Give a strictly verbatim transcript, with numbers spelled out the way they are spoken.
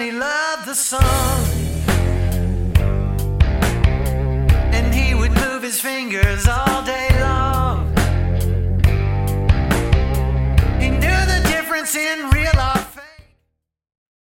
he loved the song. And he would move his fingers all